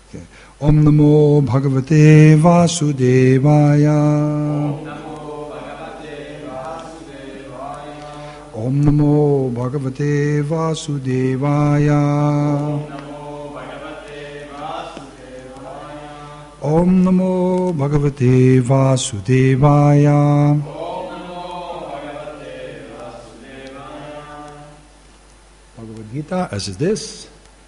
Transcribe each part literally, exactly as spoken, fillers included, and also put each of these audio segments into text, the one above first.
Okay. Om Namo Bhagavate Vasudevaya. Om Namo Bhagavate Vasudevaya. Om Namo Bhagavate Vasudevaya. Bhagavad Gita, as is this.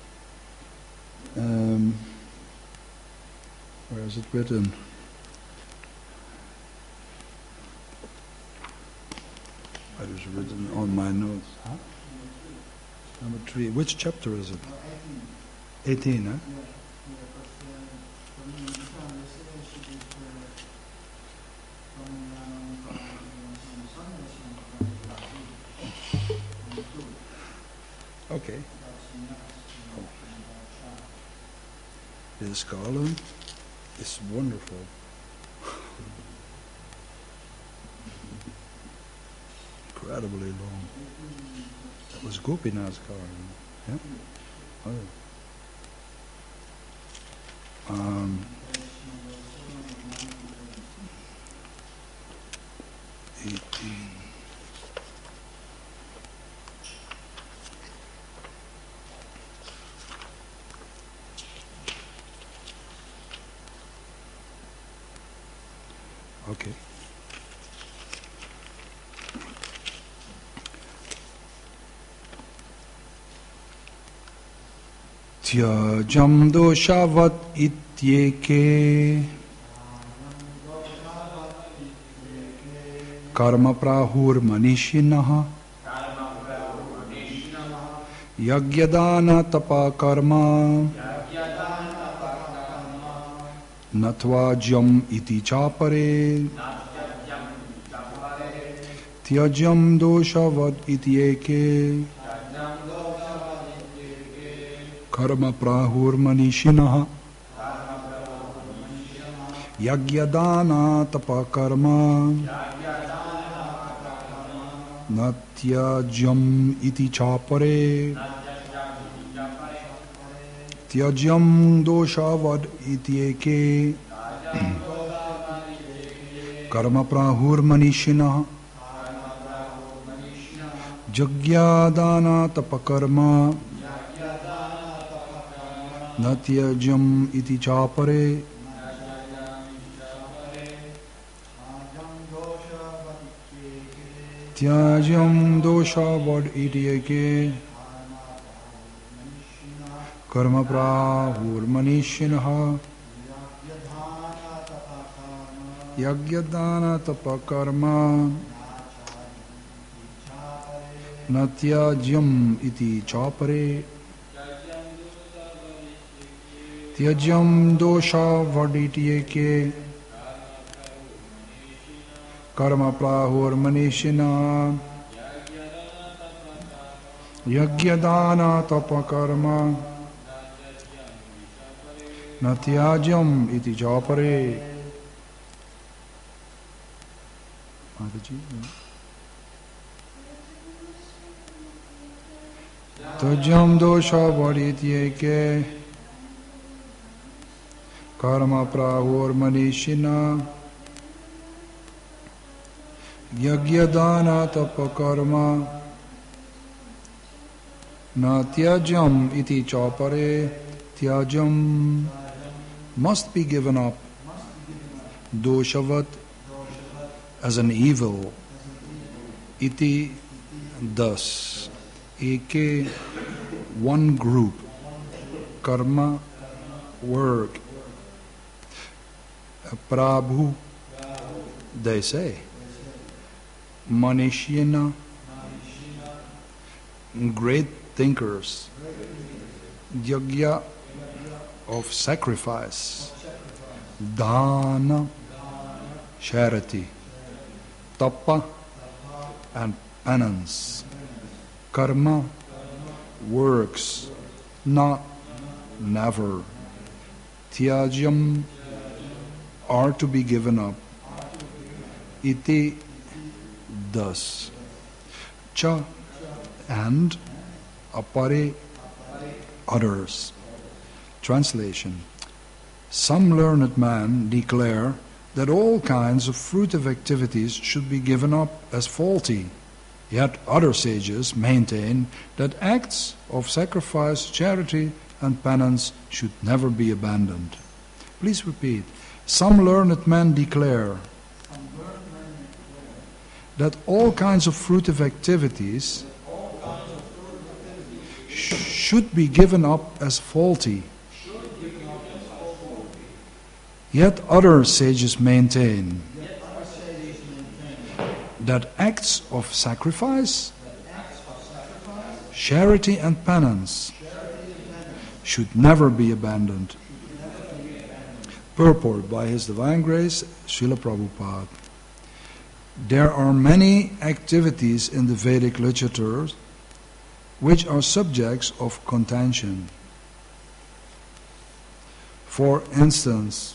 Um, where is it written? It is written on my notes. Huh? Number three. Which chapter is it? eighteen, huh? Okay. Oh. This column is wonderful. Incredibly long. That was Gopinath's column. Yeah? Oh. Um, eighteen. Okay. Tyajam doshavat ityeke karma prahur manishinaha yagyadana tapa karma natvajam iti chapare tyajam doshavat ityeke karma prahur manishinaha yagyadana tapa karma natyajam iti chapare tyajam doshavad ityeke karma prahur manishinaha yagyadana tapa karma natyajam iti chapare tyajam doshavad ityeke karma prahur manishinaha yagyadana tapa karma natyajam iti chapare tyajam dosha vadityeke karma prahur manishina yagyadana tapa karma natyajam iti chapare. Mataji, tyajam dosha vadityeke karma prahur manishina yagyadana tapa karma natyajam iti chapare. Tyajam must be given up. Doshavat as an evil. Iti thus. Eke one group. Karma work. Prabhu, they say. Manishina, great thinkers. Yagya, of sacrifice. Dana, charity. Tapa, and penance. Karma, works. Not, never. Tyajam, are to be given up. Iti, thus. Cha, and. Apare, others. Translation. Some learned men declare that all kinds of fruitive activities should be given up as faulty. Yet other sages maintain that acts of sacrifice, charity, and penance should never be abandoned. Please repeat. Some learned men declare that all kinds of fruitive activities should be given up as faulty. Yet other sages maintain that acts of sacrifice, charity and penance should never be abandoned. Purport by His Divine Grace, Srila Prabhupada. There are many activities in the Vedic literature which are subjects of contention. For instance,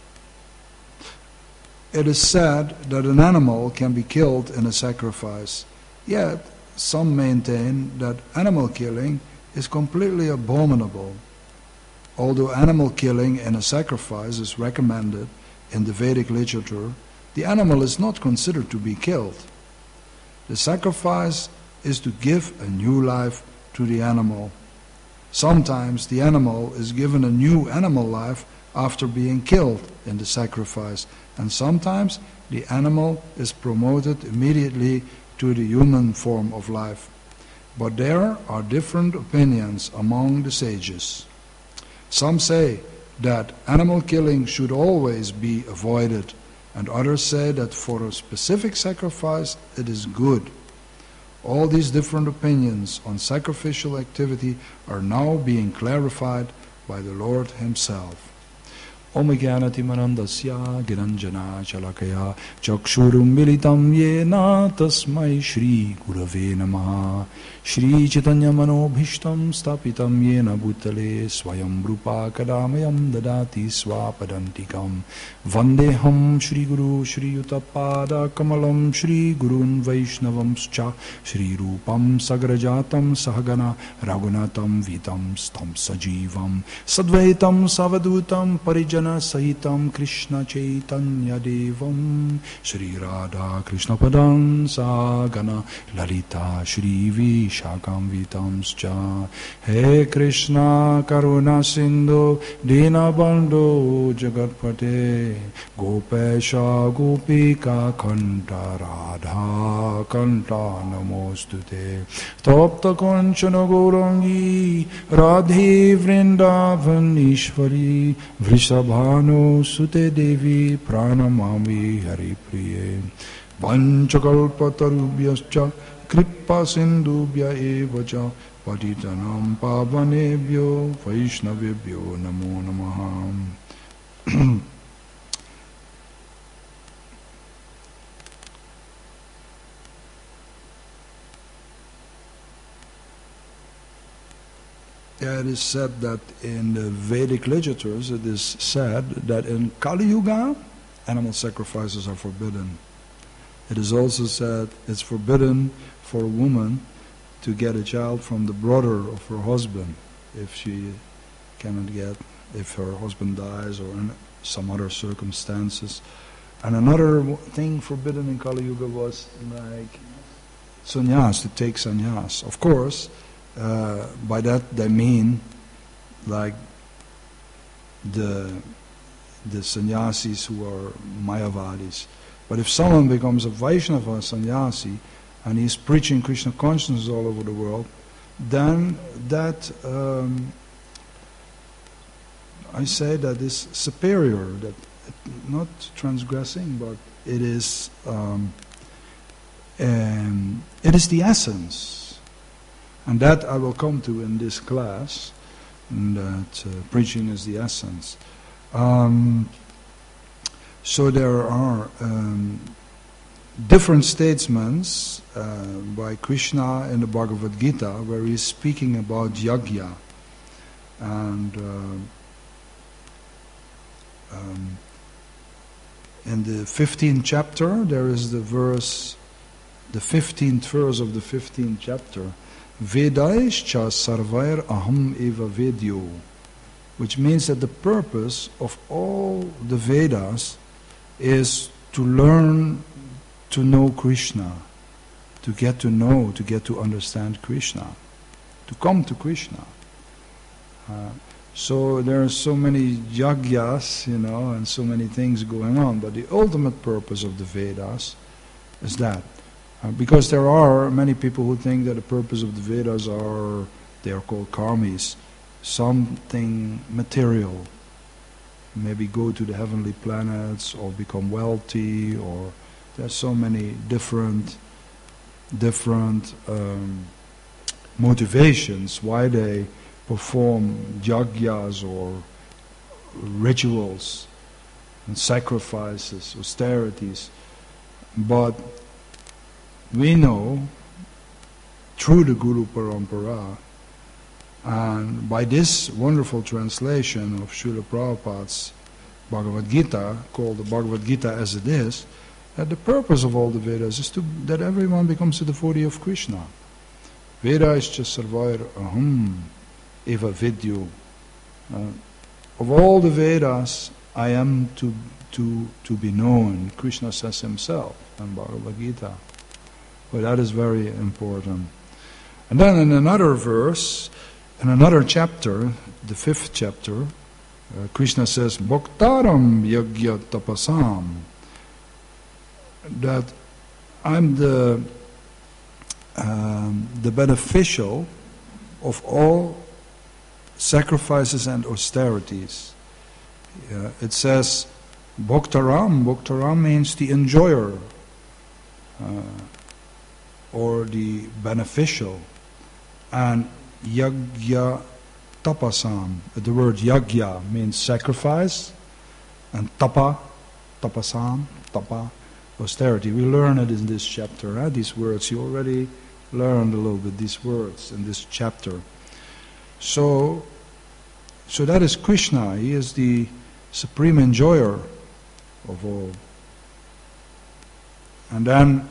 it is said that an animal can be killed in a sacrifice, yet some maintain that animal killing is completely abominable. Although animal killing in a sacrifice is recommended in the Vedic literature, the animal is not considered to be killed. The sacrifice is to give a new life to the animal. Sometimes the animal is given a new animal life after being killed in the sacrifice, and sometimes the animal is promoted immediately to the human form of life. But there are different opinions among the sages. Some say that animal killing should always be avoided, and others say that for a specific sacrifice it is good. All these different opinions on sacrificial activity are now being clarified by the Lord Himself. Om Jnanatimanandasya Giranjana Chalakaya Chakshurum Militam Yena Tasmai Shri Gurave Namaha Shri Chaitanya Manobhishtam Stapitam Yena Bhutale Swayam Rupa Kadamayam Dadati Swapadantikam Vandeham Shri Guru Shri Yuttapada Kamalam Shri Gurun Vaishnavam Scha Shri Rupam Sagrajatam Sahagana Raghunatam Vitam Stam Sajivam Sadvaitam Savadutam Parijana Sahitam Krishna Chaitanya Devam Shri Radha Krishna Padam Sagana Lalita Shri Vishakam Vitamscha He Krishna Karuna Sindhu Dinabandhu Jagatpate Gopesha Gopika Kanta Radha Kanta Namostute Tapta Kanchana Gaurangi Radhe Vrindavan Ishvari Vrishabha Bhanu Sute Devi Pranamami Hari Priye Vanchakalpatarubhyascha Kripa Sindhubhya Evacha Patitanam Pavanebhyo Vaishnavebhyo Namo Namaha. Yeah, it is said that in the Vedic literatures, it is said that in Kali Yuga, animal sacrifices are forbidden. It is also said it's forbidden for a woman to get a child from the brother of her husband if she cannot get, if her husband dies or in some other circumstances. And another thing forbidden in Kali Yuga was like sannyas, to take sannyas. Of course, Uh, by that they mean like the the sannyasis who are Mayavadis. But if someone becomes a Vaishnava sannyasi and he's preaching Krishna consciousness all over the world, then that um, I say that is superior, that not transgressing, but it is um, um, it is the essence. And that I will come to in this class, and that uh, preaching is the essence. Um, so there are um, different statements uh, by Krishna in the Bhagavad Gita where he is speaking about yajna. And uh, um, in the fifteenth chapter, there is the verse, the fifteenth verse of the fifteenth chapter, Vedaischa sarvair aham eva vedyo. which means that the purpose of all the Vedas is to learn to know Krishna, to get to know, to get to understand Krishna, to come to Krishna. Uh, so there are so many yagyas, you know, and so many things going on, but the ultimate purpose of the Vedas is that. Uh, because there are many people who think that the purpose of the Vedas are, they are called karmis, something material. Maybe go to the heavenly planets or become wealthy, or there's so many different different um, motivations why they perform yagyas or rituals and sacrifices, austerities. But we know through the Guru Parampara, and by this wonderful translation of Srila Prabhupada's Bhagavad Gita, called the Bhagavad Gita as it is, that the purpose of all the Vedas is to that everyone becomes a devotee of Krishna. Veda is just sarvair aham eva vidyu. Uh, of all the Vedas, I am to to to be known. Krishna says himself in Bhagavad Gita. But that is very important. And then in another verse, in another chapter, the fifth chapter, uh, Krishna says, Bhaktaram yagya tapasam, that I'm the um, the beneficial of all sacrifices and austerities. Uh, it says, Bhaktaram, Bhaktaram means the enjoyer, uh, or the beneficial, and yagya tapasam. The word yagya means sacrifice, and tapa, tapasam, tapa, austerity. We learn it in this chapter, right? These words. You already learned a little bit these words in this chapter. So, so that is Krishna. He is the supreme enjoyer of all. And then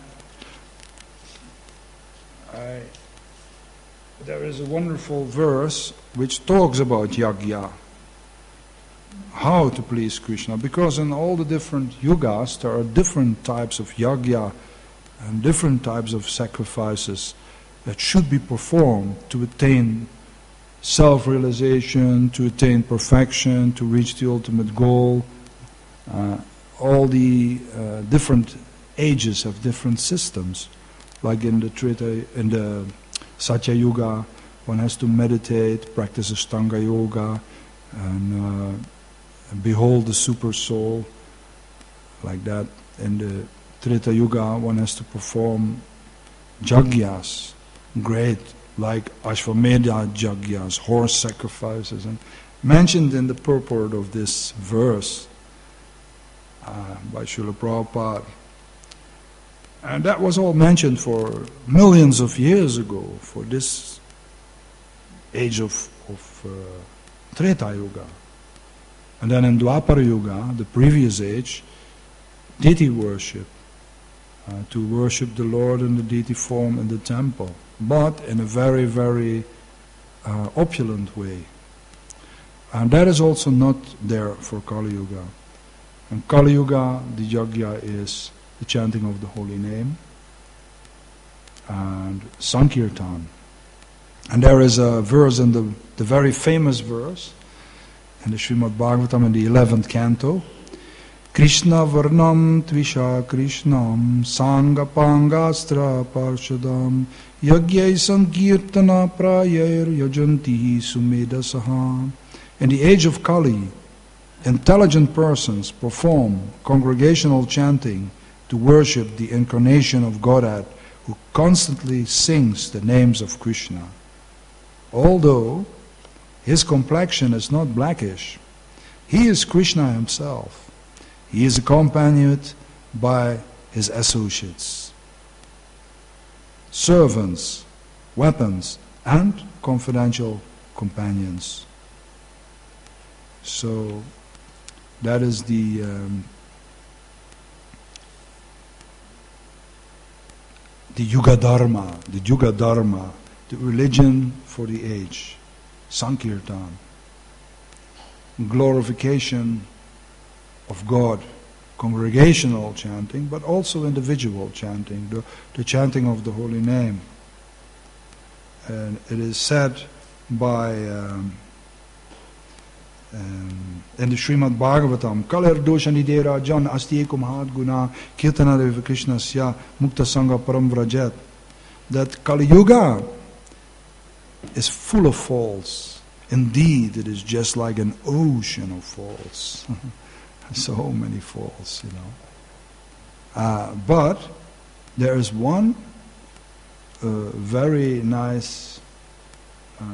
I, there is a wonderful verse which talks about yagya, how to please Krishna, because in all the different yugas there are different types of yagya and different types of sacrifices that should be performed to attain self-realization, to attain perfection, to reach the ultimate goal. Uh, all the uh, different ages have different systems. Like in the Treta, in the Satya Yuga, one has to meditate, practice Ashtanga Yoga, and, uh, and behold the super soul. Like that, in the Treta Yuga, one has to perform jagyas, great, like Ashvamedha jagyas, horse sacrifices, and mentioned in the purport of this verse uh, by Srila Prabhupada. And that was all mentioned for millions of years ago, for this age of, of uh, Treta Yuga. And then in Dwapara Yuga, the previous age, deity worship, uh, to worship the Lord in the deity form in the temple, but in a very, very uh, opulent way. And that is also not there for Kali Yuga. In Kali Yuga, the yagya is the chanting of the holy name and Sankirtan. And there is a verse in the, the very famous verse in the Srimad Bhagavatam in the eleventh canto, Krishna Varnam Tvisha Krishnam Sangapangastra Parshadam Yagyai Sankirtana Prayer Yajanti Sumedasaha. In the age of Kali, intelligent persons perform congregational chanting to worship the incarnation of Godhead, who constantly sings the names of Krishna. Although his complexion is not blackish, he is Krishna himself. He is accompanied by his associates, servants, weapons, and confidential companions. So that is the um, the Yuga Dharma, the Yuga Dharma, the religion for the age, Sankirtan. glorification of God, congregational chanting, but also individual chanting, the, the chanting of the holy name. And it is said by um, um, in the Srimad Bhagavatam, Kalir doshanidera jan asti kumhat guna kirtana deva krishnasya mukta sangha param vrajet, that Kali Yuga is full of faults. Indeed, it is just like an ocean of faults. So many faults, you know. Uh, but there is one uh, very nice uh,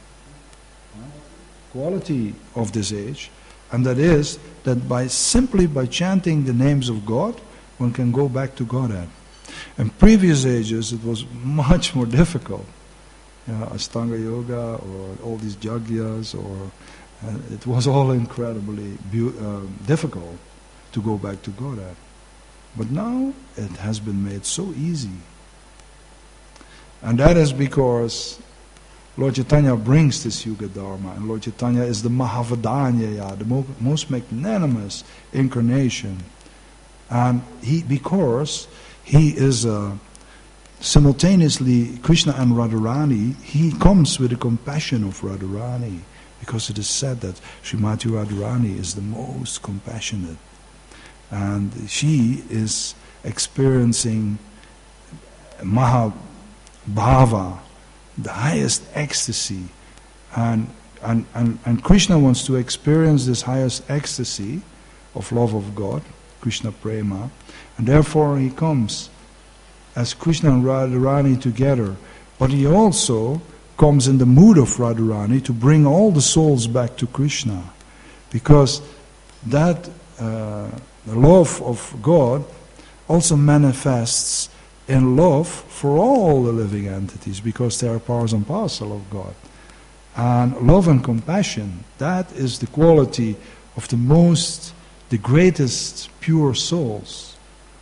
quality of this age, and that is that by simply by chanting the names of God, one can go back to Godhead. In previous ages, it was much more difficult. You know, Ashtanga Yoga or all these yagyas, or uh, it was all incredibly bu- uh, difficult to go back to Godhead. But now it has been made so easy. And that is because Lord Chaitanya brings this Yuga Dharma, and Lord Chaitanya is the Mahavadanyaya, the mo- most magnanimous incarnation. And he, because he is uh, simultaneously Krishna and Radharani, he comes with the compassion of Radharani, because it is said that Srimati Radharani is the most compassionate. And she is experiencing Mahabhava, the highest ecstasy. And, and, and, and Krishna wants to experience this highest ecstasy of love of God, Krishna Prema, and therefore he comes as Krishna and Radharani together. But he also comes in the mood of Radharani to bring all the souls back to Krishna, because that uh, the love of God also manifests in love for all the living entities, because they are parts and parcel of God. And love and compassion, that is the quality of the most, the greatest pure souls.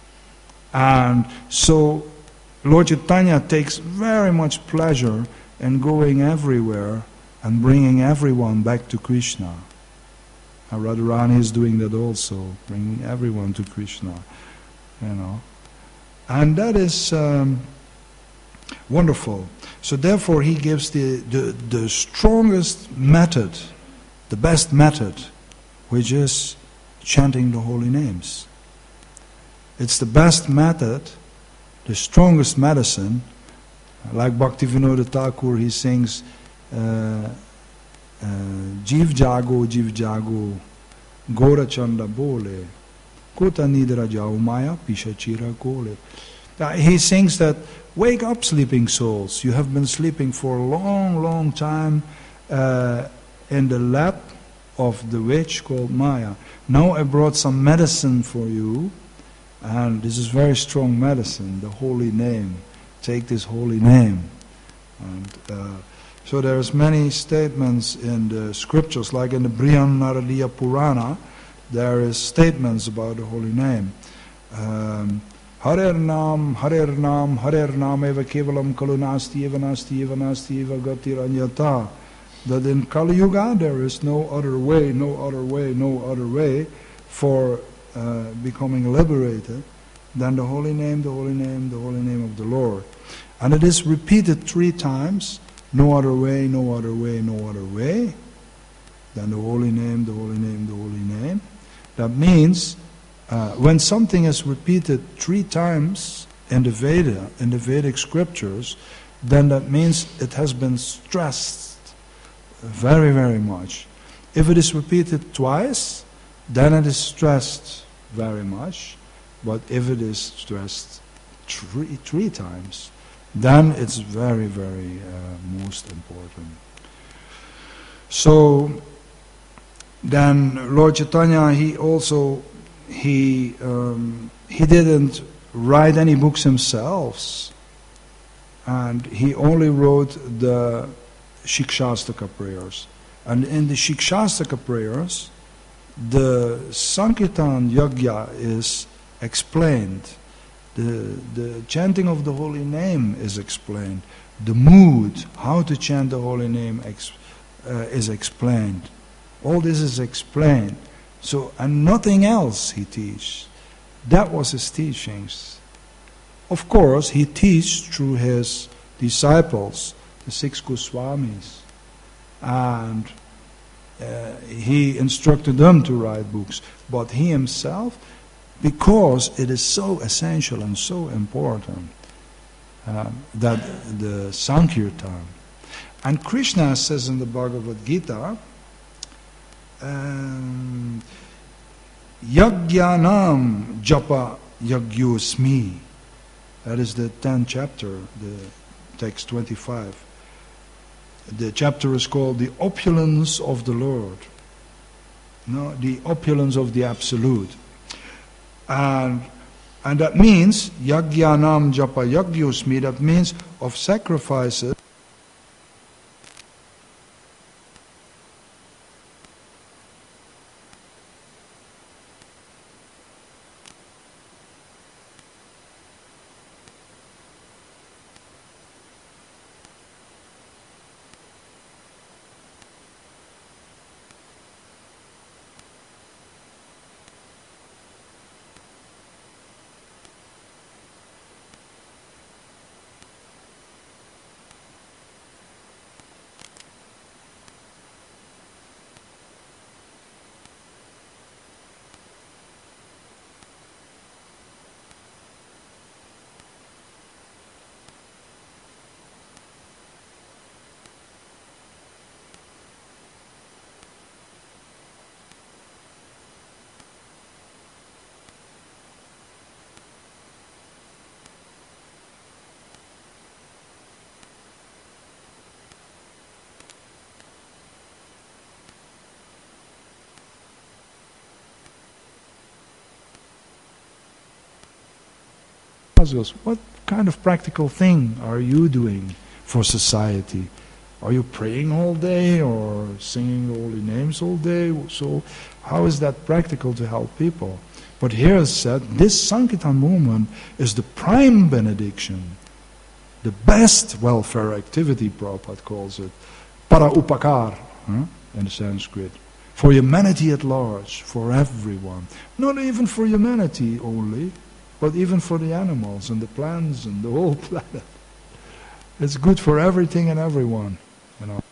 And so Lord Chaitanya takes very much pleasure in going everywhere and bringing everyone back to Krishna. And Radharani is doing that also, bringing everyone to Krishna, you know. And that is um, wonderful. So therefore he gives the, the, the strongest method, the best method, which is chanting the holy names. It's the best method, the strongest medicine. Like Bhaktivinoda Thakur, he sings, uh, uh, Jiv Jago, Jiv Jago, Gora Chanda Bole, Kota Nidra Jao Maya, Pisha Chira Gole. He sings that, wake up, sleeping souls. You have been sleeping for a long, long time uh, in the lap of the witch called Maya. Now I brought some medicine for you, and this is very strong medicine, the holy name. Take this holy name. And uh, so there's many statements in the scriptures, like in the Brihan Naradiya Purana, there is statements about the holy name. Um, Harer Nam, Harer Nam, Harer Nam eva kevalam kalu nasti eva nasti eva nasti eva gatir anyata. That in Kali Yuga there is no other way, no other way, no other way for uh, becoming liberated than the holy name, the holy name, the holy name of the Lord. And it is repeated three times, no other way, no other way, no other way, than the holy name, the holy name, the holy name. That means uh, when something is repeated three times in the Veda, in the Vedic scriptures, then that means it has been stressed very, very much. If it is repeated twice, then it is stressed very much. But if it is stressed three, three times, then it's very, very uh, most important. So then Lord Chaitanya, he also he um, he didn't write any books himself, and he only wrote the Shikshastaka prayers. And in the Shikshastaka prayers, the Sankirtan Yagya is explained. The, the chanting of the holy name is explained. The mood, how to chant the holy name ex, uh, is explained. All this is explained. So, and nothing else he teaches. That was his teachings. Of course, he teaches through his disciples, the six Goswamis, and uh, he instructed them to write books. But he himself, because it is so essential and so important, uh, that the Sankirtan. And Krishna says in the Bhagavad Gita, um, Yajnanam japa yagyosmi. That is the tenth chapter, the text twenty-five. The chapter is called The Opulence of the Lord. No, the opulence of the Absolute. And and that means, Yajnanam japa yagyosmi, that means of sacrifices. What kind of practical thing are you doing for society? Are you praying all day or singing holy names all day? So how is that practical to help people? But here is said, this Sankirtan movement is the prime benediction, the best welfare activity, Prabhupada calls it, para upakar, huh, in Sanskrit, for humanity at large, for everyone. Not even for humanity only, but even for the animals and the plants and the whole planet. It's good for everything and everyone, you know.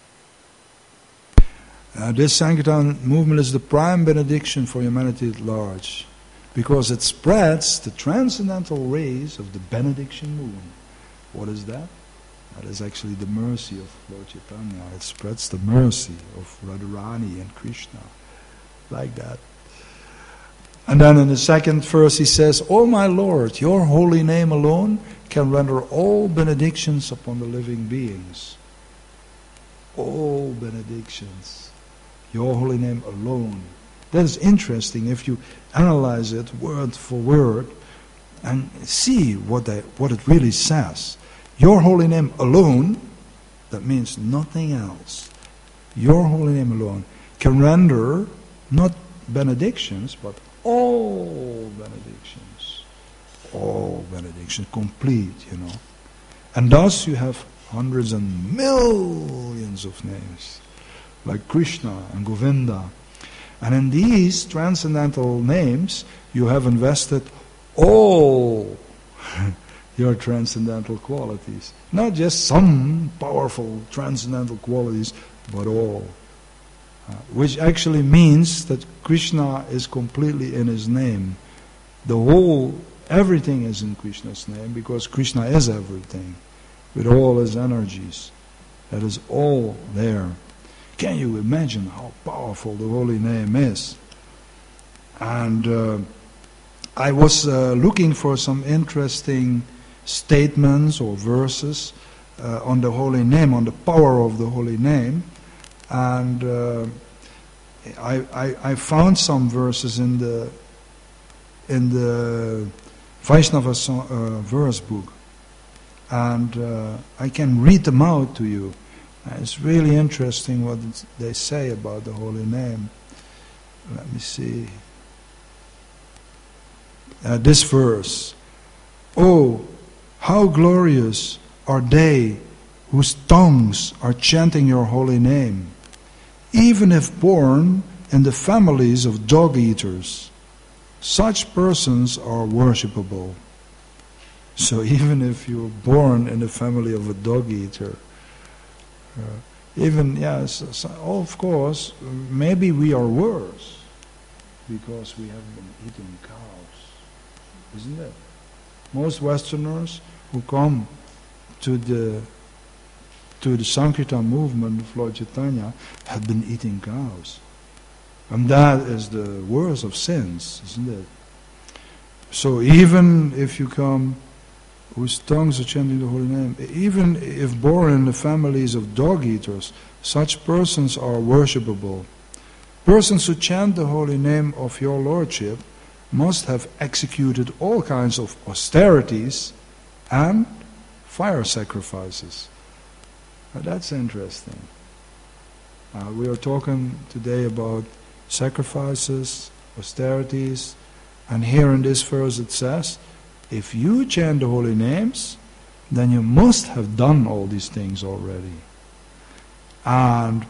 Uh, this Sankirtan movement is the prime benediction for humanity at large, because it spreads the transcendental rays of the benediction moon. What is that? That is actually the mercy of Lord Chaitanya. It spreads the mercy of Radharani and Krishna, like that. And then in the second verse he says, "O my Lord, your holy name alone can render all benedictions upon the living beings." All benedictions. Your holy name alone. That is interesting if you analyze it word for word and see what, they, what it really says. Your holy name alone, that means nothing else. Your holy name alone can render not benedictions, but all benedictions, all benedictions, complete, you know. And thus you have hundreds and millions of names, like Krishna and Govinda. And in these transcendental names, you have invested all your transcendental qualities. Not just some powerful transcendental qualities, but all. Uh, which actually means that Krishna is completely in his name. The whole, everything is in Krishna's name, because Krishna is everything, with all his energies. That is all there. Can you imagine how powerful the holy name is? And uh, I was uh, looking for some interesting statements or verses uh, on the holy name, on the power of the holy name. And uh, I, I, I found some verses in the in the Vaishnava uh, verse book, and uh, I can read them out to you. Uh, it's really interesting what they say about the holy name. Let me see. Uh, this verse: "Oh, how glorious are they whose tongues are chanting your holy name! even if born in the families of dog-eaters, such persons are worshipable. So even if you're born in the family of a dog-eater, uh, even, yes, so of course, maybe we are worse because we have been eating cows, isn't it? Most Westerners who come to the to the Sankirtan movement of Lord Chaitanya have been eating cows. And that is the worst of sins, isn't it? So even if you come whose tongues are chanting the holy name, even if born in the families of dog-eaters, such persons are worshipable. Persons who chant the holy name of your Lordship must have executed all kinds of austerities and fire sacrifices. Now that's interesting. Uh, we are talking today about sacrifices, austerities, and here in this verse it says, if you chant the holy names, then you must have done all these things already. And,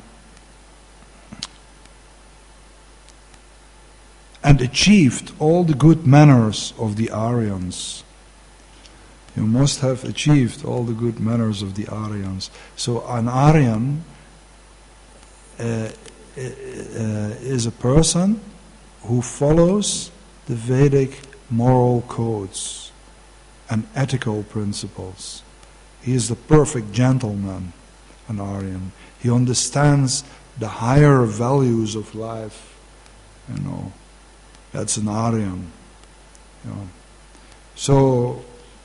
and achieved all the good manners of the Aryans. You must have achieved all the good manners of the Aryans. So an Aryan uh, uh, is a person who follows the Vedic moral codes and ethical principles. He is the perfect gentleman, an Aryan. He understands the higher values of life. You know, that's an Aryan. You know. So,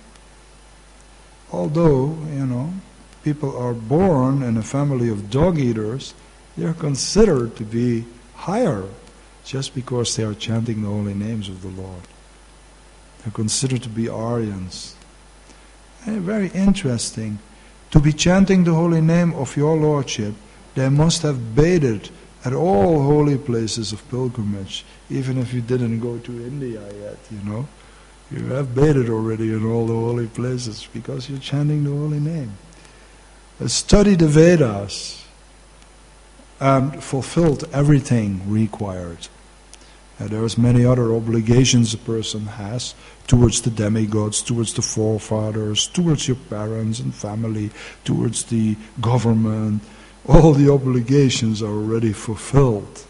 although, you know, people are born in a family of dog-eaters, they are considered to be higher just because they are chanting the holy names of the Lord. They're considered to be Aryans. And very interesting. To be chanting the holy name of your Lordship, they must have bathed at all holy places of pilgrimage, even if you didn't go to India yet, you know. You have bathed already in all the holy places because you're chanting the holy name. Study the Vedas and fulfilled everything required. Uh, there's many other obligations a person has towards the demigods, towards the forefathers, towards your parents and family, towards the government. All the obligations are already fulfilled.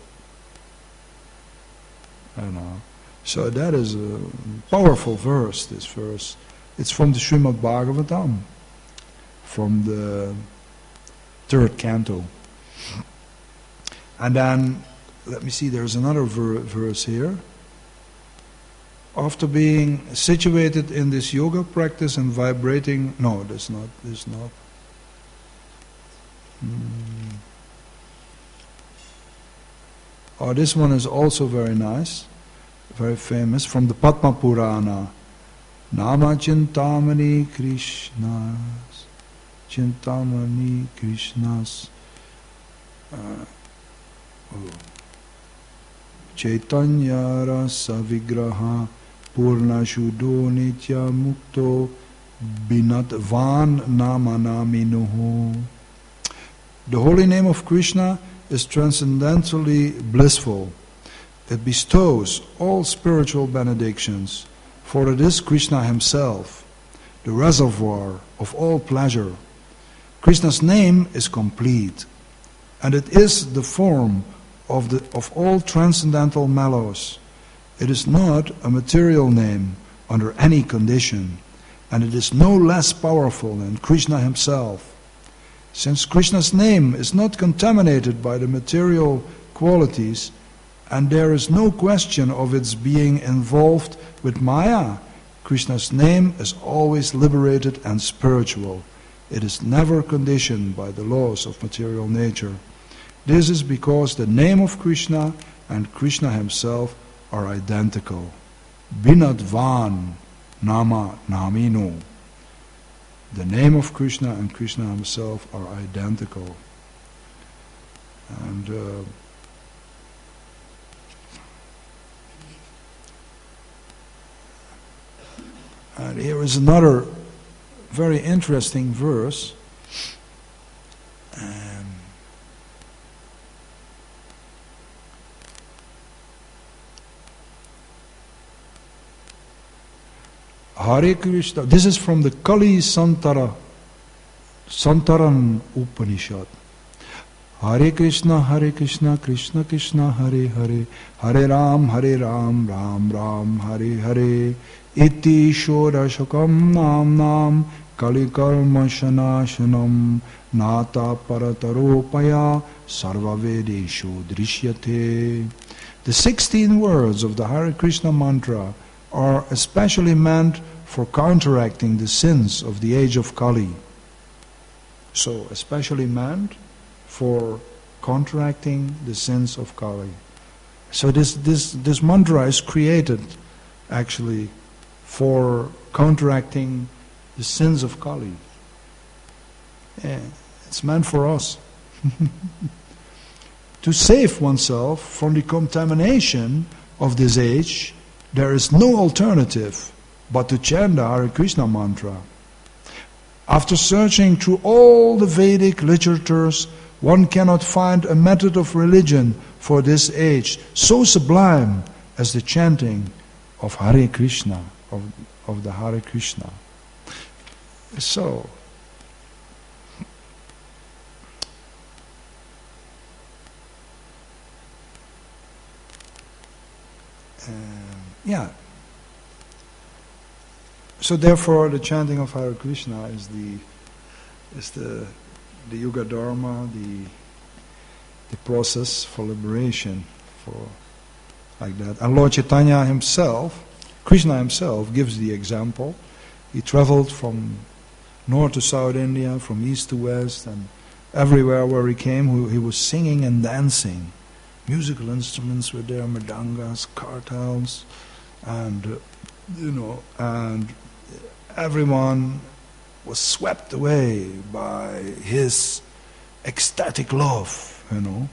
You know. So that is a powerful verse, this verse. It's from the Srimad Bhagavatam, from the third canto. And then, let me see, there's another ver- verse here. After being situated in this yoga practice and vibrating, no, that's not, that's not. Hmm. Oh, this one is also very nice, very famous, from the Padma Purana. Nama Chintamani Krishnas, Chintamani Krishnas. Uh, oh. Chaitanya Rasa Vigraha Purna Shuddho Nitya Mukto Binatvan Namanaminuhu. The holy name of Krishna is transcendentally blissful. It bestows all spiritual benedictions, for it is Krishna himself, the reservoir of all pleasure. Krishna's name is complete, and it is the form of the of all transcendental mellows. It is not a material name under any condition, and it is no less powerful than Krishna himself. Since Krishna's name is not contaminated by the material qualities, and there is no question of its being involved with Maya, Krishna's name is always liberated and spiritual. It is never conditioned by the laws of material nature. This is because the name of Krishna and Krishna himself are identical. Binadvan Nama Naminu. The name of Krishna and Krishna himself are identical. And uh, and here is another very interesting verse. Um, Hare Krishna. This is from the Kali Santara, Santaran Upanishad. Hare Krishna, Hare Krishna, Krishna Krishna, Hare Hare, Hare Ram, Hare Ram, Ram Ram, Hare Hare, Iti Shodashakam Nam Nam, Kali Karma Shanashanam, Nata Parataropaya, Sarva Vedeshu Drishyate. The sixteen words of the Hare Krishna mantra are especially meant for counteracting the sins of the age of Kali. So, especially meant for counteracting the sins of Kali. So this, this, this mantra is created actually for counteracting the sins of Kali. Yeah, it's meant for us. To save oneself from the contamination of this age, there is no alternative but to chant the Hare Krishna mantra. After searching through all the Vedic literatures, one cannot find a method of religion for this age so sublime as the chanting of Hare Krishna, of, of the Hare Krishna. So, uh, yeah. So therefore, the chanting of Hare Krishna is the is the the Yuga Dharma, the the process for liberation, for like that. And Lord Chaitanya himself, Krishna himself, gives the example. He traveled from north to south India, from east to west, and everywhere where he came, he was singing and dancing. Musical instruments were there, mridangas, kartals, and uh, you know, and everyone was swept away by his ecstatic love, you know.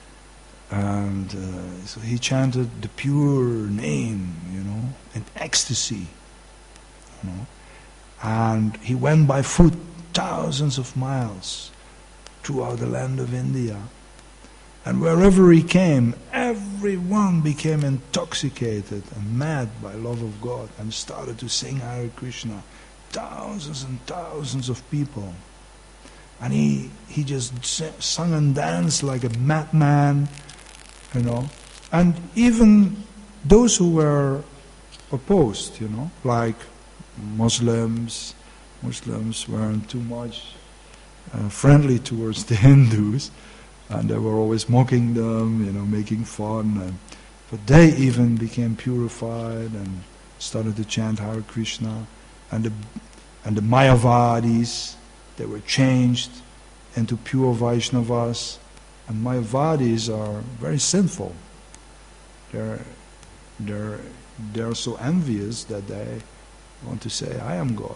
And uh, so he chanted the pure name, you know, in ecstasy, you know. And he went by foot thousands of miles throughout the land of India. And wherever he came, everyone became intoxicated and mad by love of God and started to sing Hare Krishna. Thousands and thousands of people. And he he just sung and danced like a madman, you know. And even those who were opposed, you know, like Muslims, Muslims weren't too much uh, friendly towards the Hindus. And they were always mocking them, you know, making fun. And, but they even became purified and started to chant Hare Krishna. And the, and the Mayavadis, they were changed into pure Vaishnavas. And Mayavadis are very sinful. They're, they're, they're so envious that they want to say, I am God.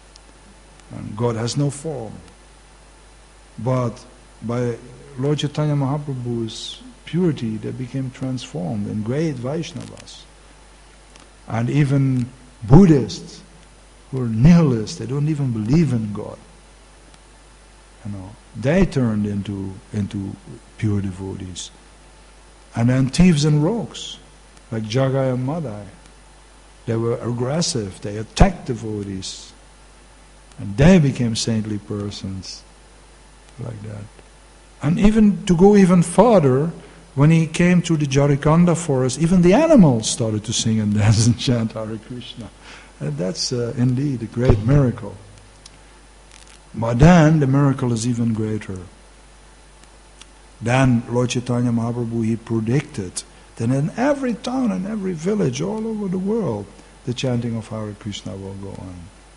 And God has no form. But by Lord Chaitanya Mahaprabhu's purity, they became transformed in great Vaishnavas. And even Buddhists who are nihilists, they don't even believe in God. You know, they turned into into pure devotees. And then thieves and rogues, like Jagai and Madai, they were aggressive, they attacked devotees. And they became saintly persons, like that. And even to go even farther, when he came to the Jarikanda forest, even the animals started to sing and dance and chant Hare Krishna. And that's uh, indeed a great miracle. But then the miracle is even greater. Then Lord Chaitanya Mahaprabhu, he predicted that in every town and every village all over the world, the chanting of Hare Krishna will go on.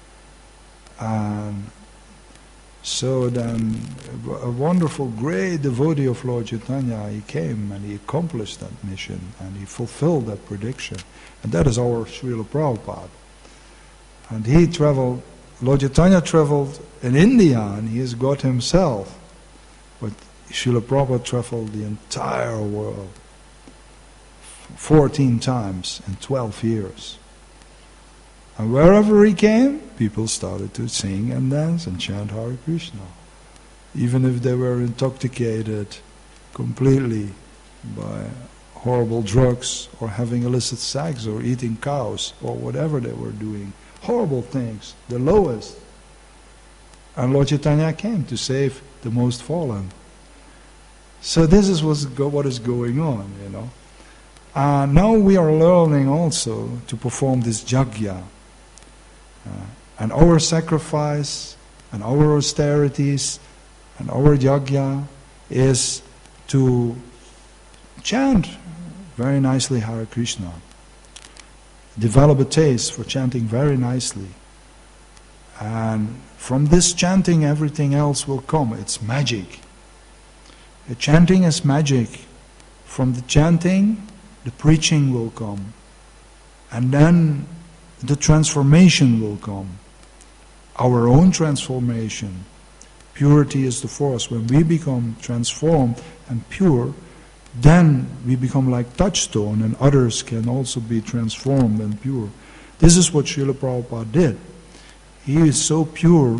And so then, a wonderful, great devotee of Lord Chaitanya, he came and he accomplished that mission and he fulfilled that prediction. And that is our Srila Prabhupada. And he traveled, Lord Chaitanya traveled in India and he is God himself. But Srila Prabhupada traveled the entire world fourteen times in twelve years. And wherever he came, people started to sing and dance and chant Hare Krishna. Even if they were intoxicated completely by horrible drugs or having illicit sex or eating cows or whatever they were doing, horrible things, the lowest. And Lord Chaitanya came to save the most fallen. So this is what's go, what is going on, you know. Uh, now we are learning also to perform this yajna. Uh, and our sacrifice, and our austerities, and our yajna is to chant very nicely Hare Krishna. Develop a taste for chanting very nicely. And from this chanting, everything else will come. It's magic. The chanting is magic. From the chanting, the preaching will come. And then the transformation will come. Our own transformation. Purity is the force. When we become transformed and pure, then we become like touchstone, and others can also be transformed and pure. This is what Srila Prabhupada did. He is so pure,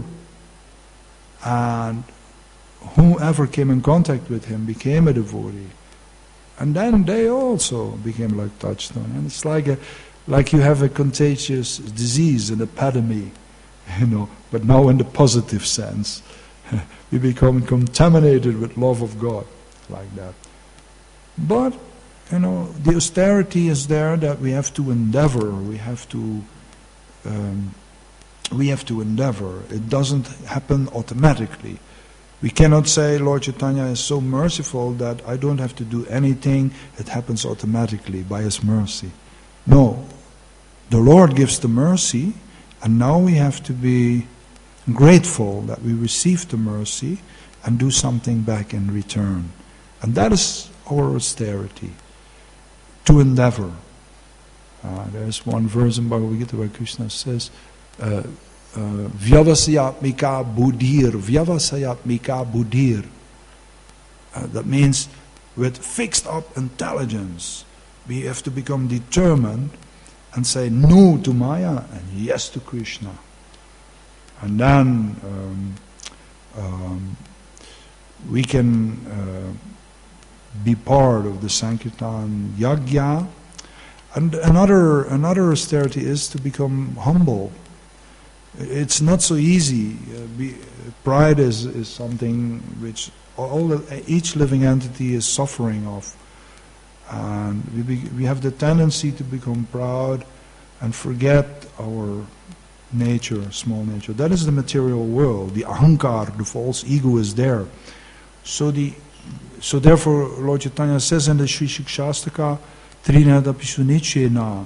and whoever came in contact with him became a devotee. And then they also became like touchstone. And it's like a, like you have a contagious disease, an epidemic, you know, but now in the positive sense. We become contaminated with love of God, like that. But, you know, the austerity is there that we have to endeavor, we have to, um, we have to endeavor. It doesn't happen automatically. We cannot say Lord Chaitanya is so merciful that I don't have to do anything, it happens automatically by His mercy. No, the Lord gives the mercy, and now we have to be grateful that we received the mercy and do something back in return. And that is our austerity, to endeavor. Uh, there's one verse in Bhagavad Gita where Krishna says, uh, uh, Vyavasayatmika buddhir, Vyavasayatmika buddhir. Uh, that means with fixed up intelligence, we have to become determined and say no to Maya and yes to Krishna. And then um, um, we can uh, be part of the Sankirtan Yajna. And another another austerity is to become humble. It's not so easy. Uh, be, pride is, is something which all the, each living entity is suffering of. And we, be, we have the tendency to become proud and forget our nature, small nature. That is the material world. The ahankar, the false ego, is there. So the so therefore Lord Chaitanya says in the Sri Shikshastaka, Trinada Pisunichena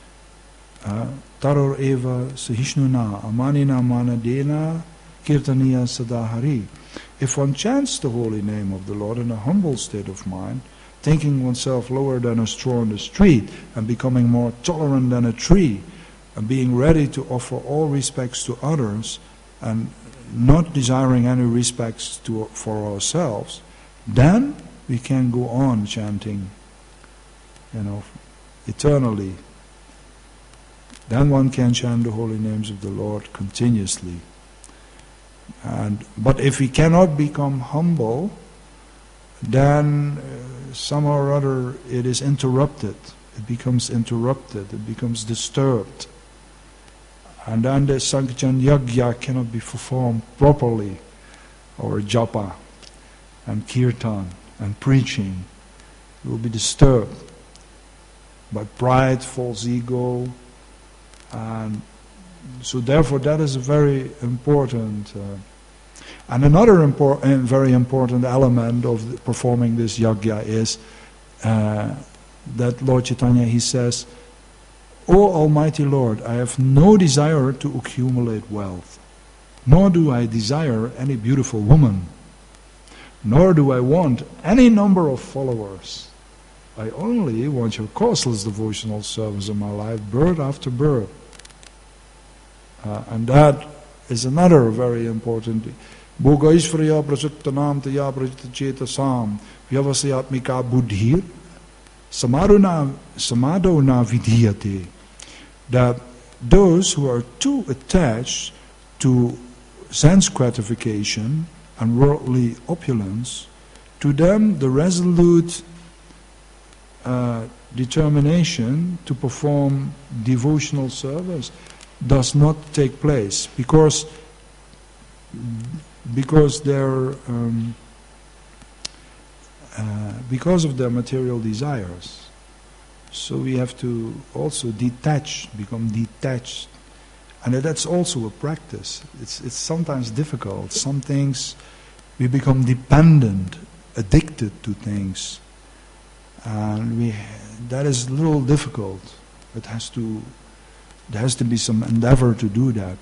Taror Eva Sahishnuna Amanina Manadena Kirtaniya Sadahari. If one chants the holy name of the Lord in a humble state of mind, thinking oneself lower than a straw in the street and becoming more tolerant than a tree, and being ready to offer all respects to others and not desiring any respects to, for ourselves, then we can go on chanting, you know, eternally. Then one can chant the holy names of the Lord continuously. And but if we cannot become humble, then uh, somehow or other it is interrupted. It becomes interrupted. It becomes disturbed. And then the Sankirtan Yajna cannot be performed properly, or japa and kirtan and preaching will be disturbed by pride, false ego, and so therefore that is a very important uh, and another important, very important element of the, performing this yajna is uh, that Lord Chaitanya, he says, O Almighty Lord, I have no desire to accumulate wealth, nor do I desire any beautiful woman, nor do I want any number of followers. I only want your causeless devotional service in my life, birth after birth. Uh, and that is another very important. Bhoga Ishvarya Prasuttanam Taya Prajita Chetasam Vyavasayatmika Buddhir Samadona Samadona Vidhiyate. That those who are too attached to sense gratification and worldly opulence, to them the resolute uh, determination to perform devotional service does not take place because because their um, uh, because of their material desires. So we have to also detach, become detached, and that's also a practice. It's it's sometimes difficult. Some things we become dependent, addicted to things, and we that is a little difficult. It has to there has to be some endeavor to do that.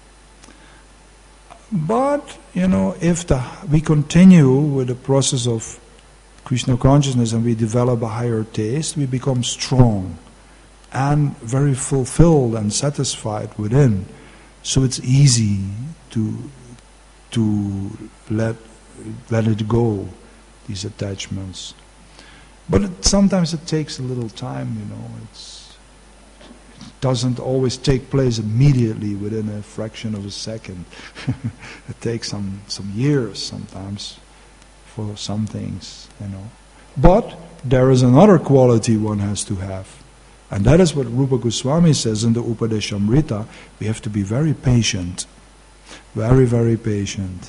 But you know, if the we continue with the process of Krishna consciousness and we develop a higher taste, we become strong and very fulfilled and satisfied within. So it's easy to to let let it go, these attachments. But it, sometimes it takes a little time, you know. It's, it doesn't always take place immediately within a fraction of a second. It takes some some years sometimes for some things, you know. But there is another quality one has to have. And that is what Rupa Goswami says in the Upadeshamrita. We have to be very patient. Very, very patient.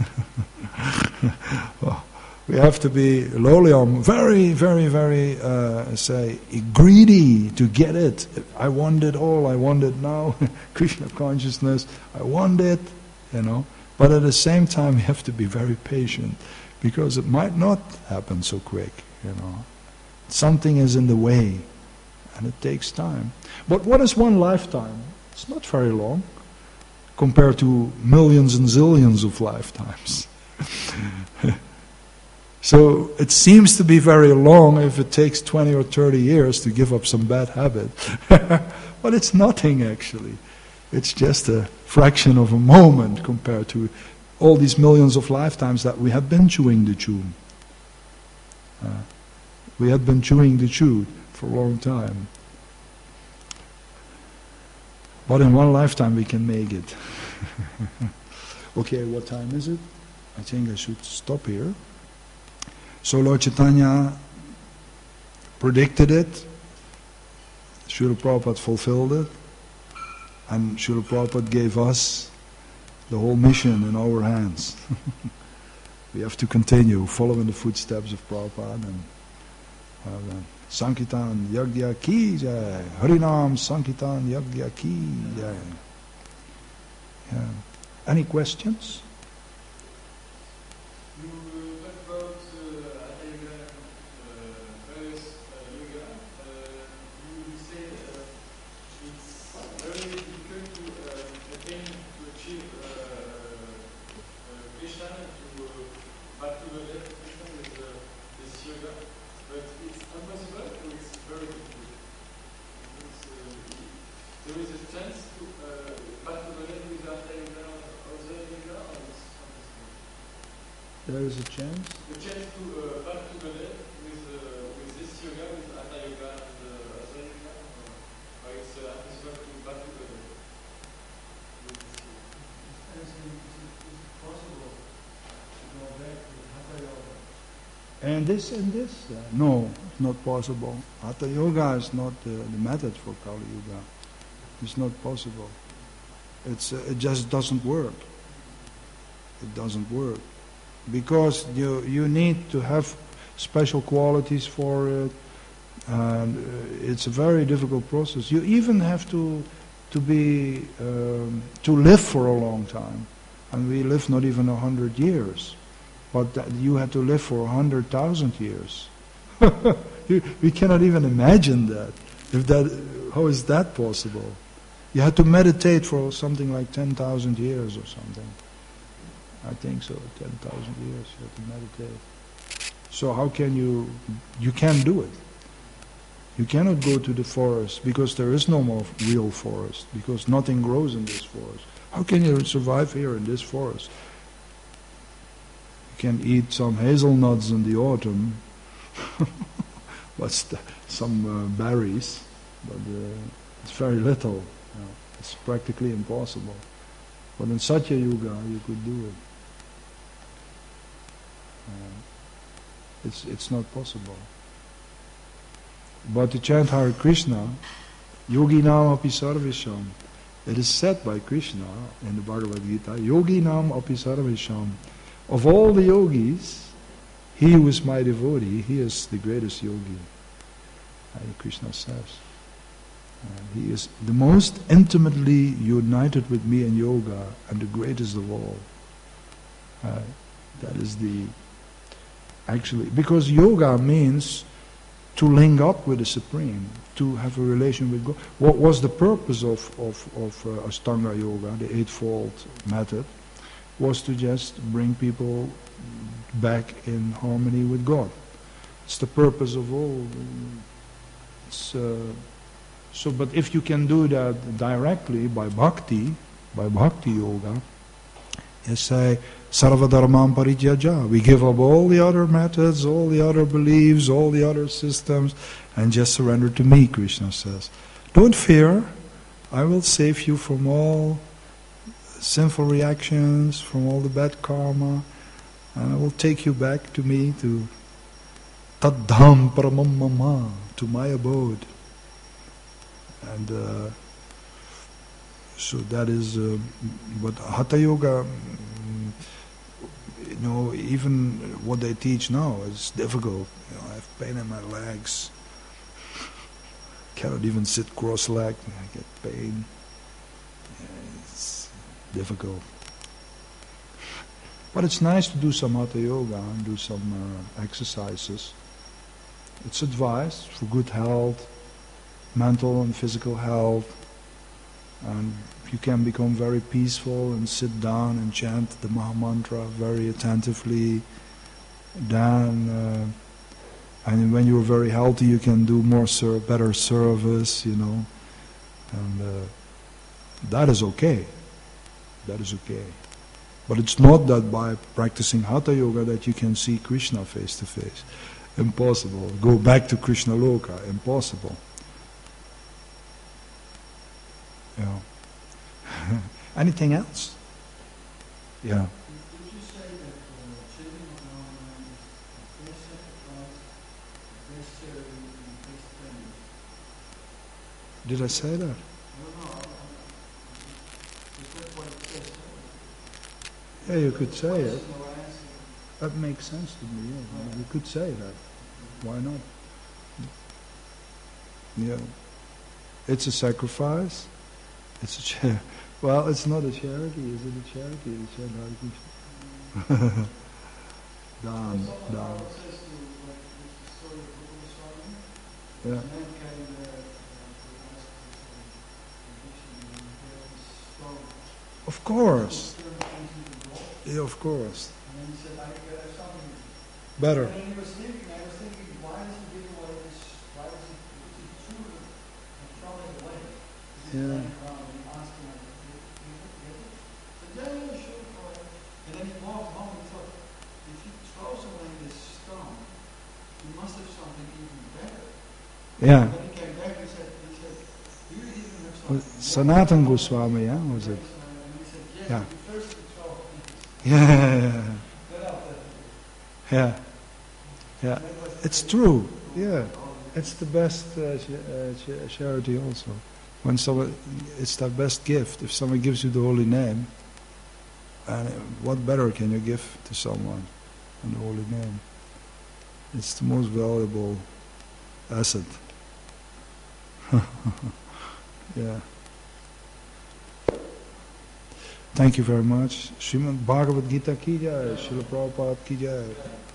Well, we have to be loliam, very, very, very, uh, say, greedy to get it. I want it all, I want it now. Krishna consciousness, I want it, you know. But at the same time, we have to be very patient, because it might not happen so quick, you know. Something is in the way, and it takes time. But what is one lifetime? It's not very long, compared to millions and zillions of lifetimes. So it seems to be very long if it takes twenty or thirty years to give up some bad habit. But it's nothing actually. It's just a fraction of a moment compared to all these millions of lifetimes that we have been chewing the chew. Uh, we have been chewing the chew for a long time. But in one lifetime we can make it. Okay, what time is it? I think I should stop here. So Lord Chaitanya predicted it, Srila Prabhupada fulfilled it, and Srila Prabhupada gave us the whole mission in our hands. We have to continue following the footsteps of Prabhupada and uh, Sankirtan Yagya Ki Jai, Harinam Sankirtan Yagya Ki Jai. Yeah. Any questions? There is a chance? The chance to uh, back to the left with, uh, with this yoga, with Hatha yoga and uh, Asana yoga, or uh, it's uh, possible to back to the left with this yoga. Is it possible to go back to Hatha yoga? And this and this? Uh, no, it's not possible. Hatha yoga is not uh, the method for Kali Yuga. It's not possible. It's uh, it just doesn't work. It doesn't work. Because you you need to have special qualities for it, and it's a very difficult process. You even have to to be um, to live for a long time, and we live not even a hundred years, but that you have to live for a hundred thousand years. you, we cannot even imagine that. If that, how is that possible? You have to meditate for something like ten thousand years or something. I think so, ten thousand years you have to meditate. So how can you, you can't do it. You cannot go to the forest because there is no more real forest, because nothing grows in this forest. How can you survive here in this forest? You can eat some hazelnuts in the autumn, but some uh, berries, but uh, it's very little. You know, it's practically impossible. But in Satya Yuga you could do it. Uh, it's it's not possible. But to chant Hare Krishna, Yoginam api sarvesham, It is said by Krishna in the Bhagavad Gita, Yoginam api sarvesham. Of all the yogis, he who is my devotee, he is the greatest yogi. And Krishna says. And he is the most intimately united with me in yoga and the greatest of all. Uh, that is the, actually, because yoga means to link up with the Supreme, to have a relation with God. What was the purpose of, of, of uh, Ashtanga Yoga, the Eightfold Method, was to just bring people back in harmony with God. It's the purpose of all. It's, uh, so, but if you can do that directly by bhakti, by bhakti yoga, you say, Sarvadharmam parityaja. We give up all the other methods, all the other beliefs, all the other systems, and just surrender to me, Krishna says. Don't fear, I will save you from all sinful reactions, from all the bad karma, and I will take you back to me, to Taddham Paramam Mama, to my abode. And uh, so that is, uh, but Hatha Yoga, mm, you know, even what they teach now is difficult. You know, I have pain in my legs. Cannot even sit cross-legged. I get pain. Yeah, it's difficult. But it's nice to do some Hatha Yoga and do some uh, exercises. It's advised for good health, mental and physical health, and you can become very peaceful and sit down and chant the Maha Mantra very attentively. Then, uh, and when you're very healthy, you can do more ser- better service, you know, and uh, that is okay. That is okay. But it's not that by practicing Hatha Yoga that you can see Krishna face to face. Impossible. Go back to Krishna Loka. Impossible. Yeah. Anything else? Yeah. Did you say that uh, children of Narayan is the best sacrifice, the best charity, and the best penance? Did I say that? I don't know. I, I, is that what it says? Yeah, you could say it. Question or answer? That makes sense to me. Yeah, you could say that. Why not? Yeah. It's a sacrifice. It's a charity. Well, it's not a charity. Is it a charity? It's a charity. Done. Someone Done. else says to, like, the story of Guru Swami, Yeah. a man came there uh, to ask for some condition and he had this stone. Of course. He turned things into gold. Yeah, of course. And then he said, I got something. Better. And then he was thinking, I was thinking, why does he give away this, why does he, because he threw it and throw it away? He was Yeah. playing around and he asked him, like, "Did you get it? Get it?" He said, yeah, yeah, sure, go ahead. And then he walked home and thought, if he throws away this stone, he must have something even better. Yeah. And then he came back and said, he said, do you even have Was something Sanatan Goswami, yeah, was it? And he said, yes, Yeah. you first to throw things. Yeah, yeah, yeah. Get out there. Yeah. Yeah. It's true. Yeah. It's the best uh, ch- uh, ch- charity also. When someone, it's the best gift. If someone gives you the holy name, and what better can you give to someone than the holy name? It's the most valuable asset. Yeah. Thank you very much. Srimad Bhagavad Gita ki jai, Srila Prabhupada ki jai.